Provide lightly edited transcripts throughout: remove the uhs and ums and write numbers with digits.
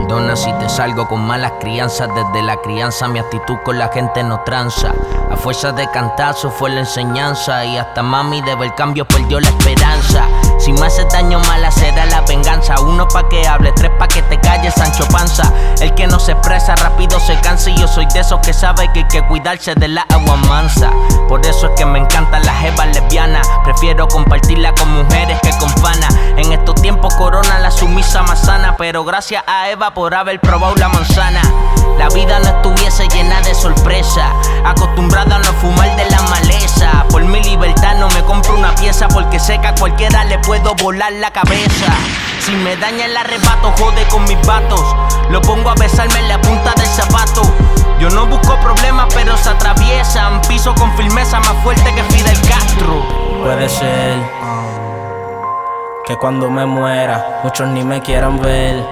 Perdona si te salgo con malas crianzas. Desde la crianza mi actitud con la gente no tranza. A fuerza de cantazo fue la enseñanza. Y hasta mami de ver cambio perdió la esperanza. Si me haces daño mala será la venganza. Uno pa' que hable, tres pa' que te calles, Sancho Panza. El que no se expresa rápido se cansa. Y yo soy de esos que sabe que hay que cuidarse de la agua mansa. Por eso es que me encantan las jevas lesbianas. Prefiero compartirla con mujeres que con panas. En estos tiempos corona la sumisa más sana. Pero gracias a Eva por haber probado la manzana. La vida no estuviese llena de sorpresa. Acostumbrada a no fumar de la maleza. Por mi libertad no me compro una pieza. Porque sé que a cualquiera le puedo volar la cabeza. Si me daña el arrebato, jode con mis vatos. Lo pongo a besarme en la punta del zapato. Yo no busco problemas, pero se atraviesan. Piso con firmeza más fuerte que Fidel Castro. Puede ser que cuando me muera muchos ni me quieran ver,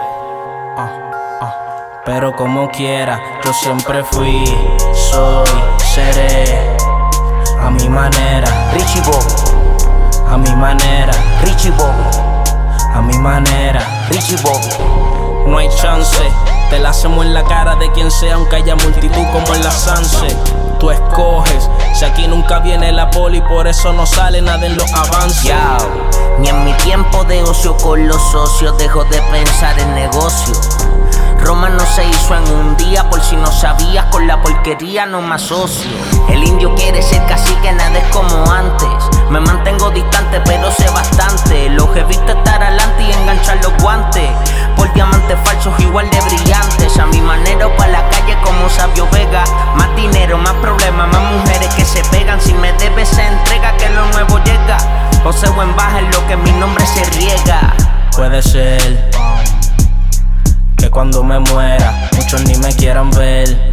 pero como quiera yo siempre fui, soy, seré a mi manera. Richie Bobo, a mi manera. Richie Bobo, a mi manera. Richie Bobo. No hay chance, te la hacemos en la cara de quien sea, aunque haya multitud como en la Sanse. Tú escoges, si aquí nunca viene la poli, por eso no sale nada en los avances. Yo, ni en mi tiempo de ocio con los socios dejo de pensar en negocio. Roma no se hizo en un día, por si no sabías, con la porquería no me asocio. El indio quiere ser cacique, nada es como antes. Me mantengo distante, pero sé bastante. Lo que he visto estar adelante y enganchar los guantes. Por diamantes falsos igual de brillantes. A mi manera o pa' la calle como Sabio Vega. Más dinero, más problemas, más mujeres que se pegan. Si me debes se entrega que lo nuevo llega. Poseo en baja en lo que mi nombre se riega. Puede ser que cuando me muera muchos ni me quieran ver,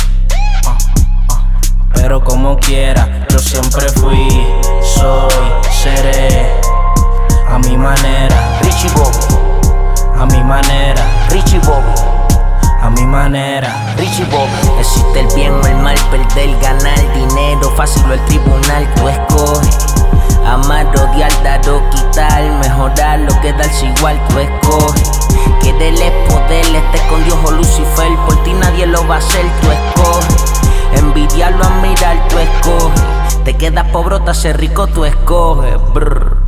pero como quiera yo siempre fui, soy, seré a mi manera. Richie Bobo, a mi manera. Richie Bobo, a mi manera. Richie Bobo. Existe el bien o el mal, perder, ganar, dinero fácil o el tribunal, tú escoges. Amar, odiar, dar o quitar, mejorar lo que darse igual, tú escoges. Querer es poder, estés con Dios o Lucifer, por ti nadie lo va a hacer, tú escoges. Envidiarlo, admirar, tú escoges. Te quedas pobre o te haces rico, tú escoges. Brr.